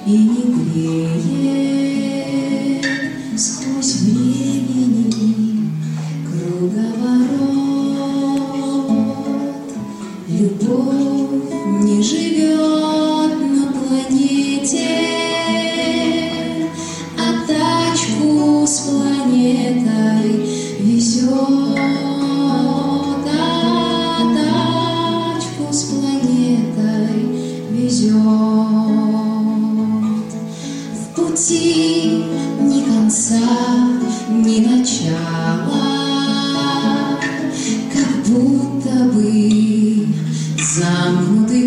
и не греет сквозь времени круговорот. Любовь не живет на планете, а тачку с планетой везет. С планетой везет. В пути ни конца, ни начала, как будто бы замкнутый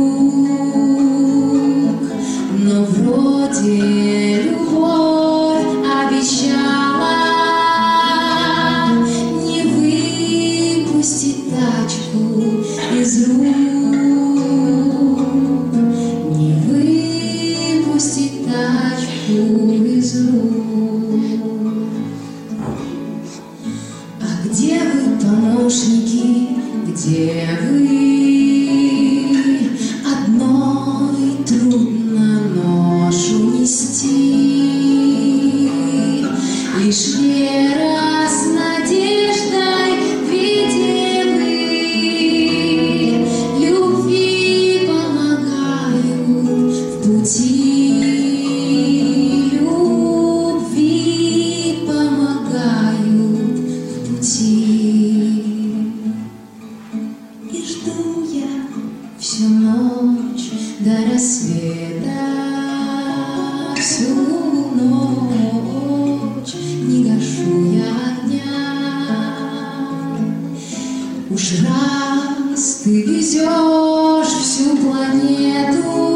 круг, но вроде любовь обещала не выпустить тачку из рук. Из рук. А где вы, помощники, где вы? Одной трудно ношу нести, лишь вера с надеждой видимы, любви помогают в пути. И жду я всю ночь до рассвета, всю ночь не гашу я огня. Уж раз ты везешь всю планету